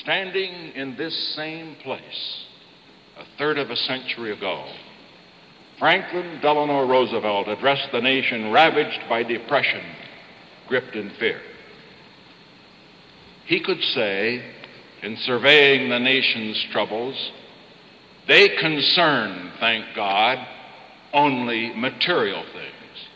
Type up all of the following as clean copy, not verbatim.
Standing in this same place a third of a century ago, Franklin Delano Roosevelt addressed the nation ravaged by depression, gripped in fear. He could say, in surveying the nation's troubles, they concern, thank God, only material things.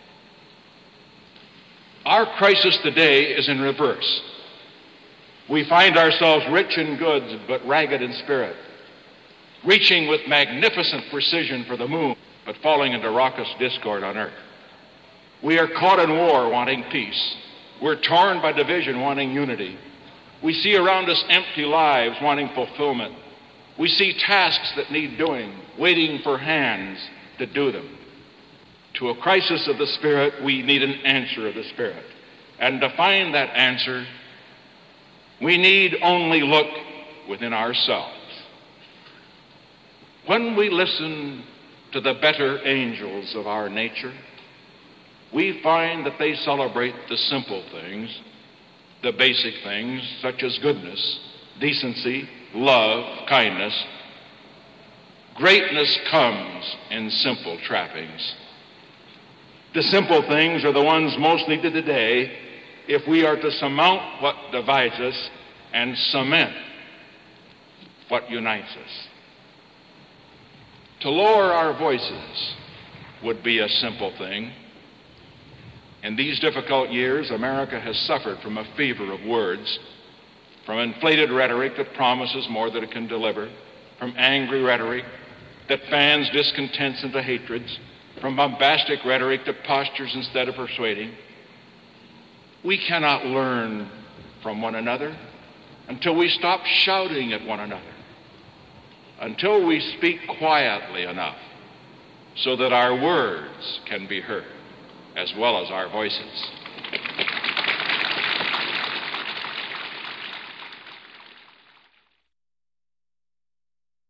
Our crisis today is in reverse. We find ourselves rich in goods but ragged in spirit, reaching with magnificent precision for the moon but falling into raucous discord on earth. We are caught in war wanting peace. We're torn by division wanting unity. We see around us empty lives wanting fulfillment. We see tasks that need doing, waiting for hands to do them. To a crisis of the Spirit, we need an answer of the Spirit. And to find that answer, we need only look within ourselves. When we listen to the better angels of our nature, we find that they celebrate the simple things, the basic things such as goodness, decency, love, kindness. Greatness comes in simple trappings. The simple things are the ones most needed today if we are to surmount what divides us and cement what unites us. To lower our voices would be a simple thing. In these difficult years, America has suffered from a fever of words, from inflated rhetoric that promises more than it can deliver, from angry rhetoric that fans discontents into hatreds, from bombastic rhetoric that postures instead of persuading. We cannot learn from one another until we stop shouting at one another, until we speak quietly enough so that our words can be heard as well as our voices.